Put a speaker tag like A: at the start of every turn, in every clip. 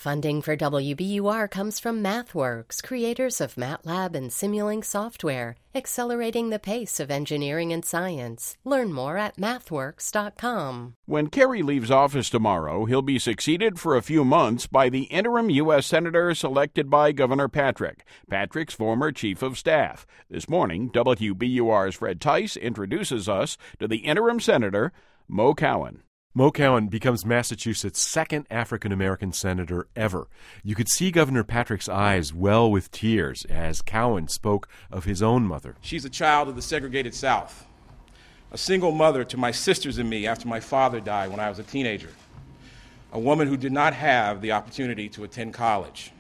A: Funding for WBUR comes from MathWorks, creators of MATLAB and Simulink software, accelerating the pace of engineering and science. Learn more at mathworks.com.
B: When Kerry leaves office tomorrow, he'll be succeeded for a few months by the interim U.S. Senator selected by Governor Patrick, Patrick's former chief of staff. This morning, WBUR's Fred Tice introduces us to the interim senator, Mo Cowan.
C: Mo Cowan becomes Massachusetts' second African-American senator ever. You could see Governor Patrick's eyes well with tears as Cowan spoke of his own mother.
D: She's a child of the segregated South, a single mother to my sisters and me after my father died when I was a teenager, a woman who did not have the opportunity to attend college.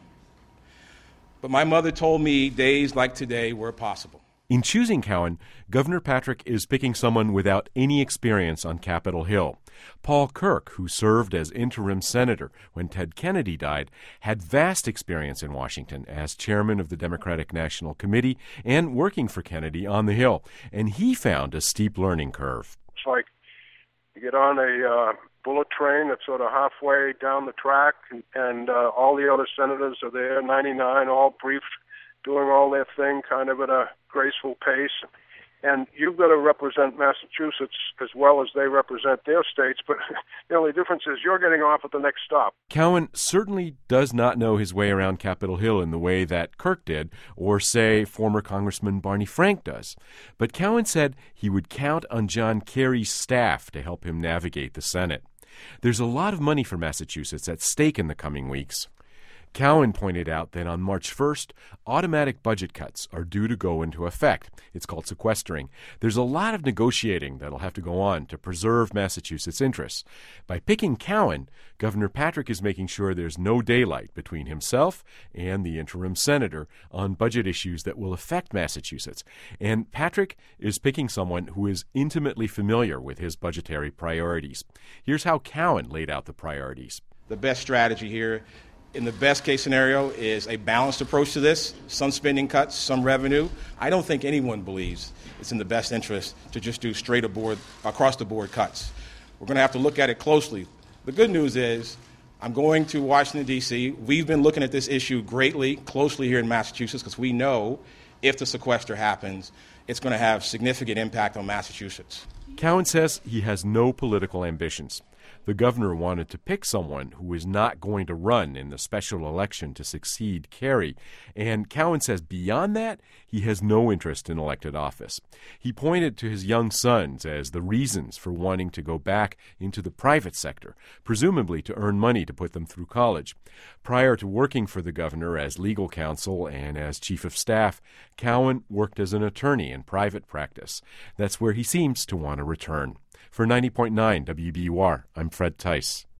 D: But my mother told me days like today were possible.
C: In choosing Cowan, Governor Patrick is picking someone without any experience on Capitol Hill. Paul Kirk, who served as interim senator when Ted Kennedy died, had vast experience in Washington as chairman of the Democratic National Committee and working for Kennedy on the Hill, and he found a steep learning curve.
E: It's like you get on a bullet train that's sort of halfway down the track, and all the other senators are there, 99, all briefed, doing all their thing kind of at a graceful pace. And you've got to represent Massachusetts as well as they represent their states, but the only difference is you're getting off at the next stop.
C: Cowan certainly does not know his way around Capitol Hill in the way that Kirk did, or, say, former Congressman Barney Frank does. But Cowan said he would count on John Kerry's staff to help him navigate the Senate. There's a lot of money for Massachusetts at stake in the coming weeks. Cowan pointed out that on March 1st, automatic budget cuts are due to go into effect. It's called sequestering. There's a lot of negotiating that'll have to go on to preserve Massachusetts' interests. By picking Cowan, Governor Patrick is making sure there's no daylight between himself and the interim senator on budget issues that will affect Massachusetts. And Patrick is picking someone who is intimately familiar with his budgetary priorities. Here's how Cowan laid out the priorities.
D: The best strategy here, in the best case scenario, is a balanced approach to this, some spending cuts, some revenue. I don't think anyone believes it's in the best interest to just do straight across the board cuts. We're going to have to look at it closely. The good news is I'm going to Washington, D.C. We've been looking at this issue closely here in Massachusetts, because we know if the sequester happens, it's going to have significant impact on Massachusetts.
C: Cowan says he has no political ambitions. The governor wanted to pick someone who is not going to run in the special election to succeed Kerry, and Cowan says beyond that, he has no interest in elected office. He pointed to his young sons as the reasons for wanting to go back into the private sector, presumably to earn money to put them through college. Prior to working for the governor as legal counsel and as chief of staff, Cowan worked as an attorney in private practice. That's where he seems to want to return. For 90.9 WBUR, I'm Fred Tice.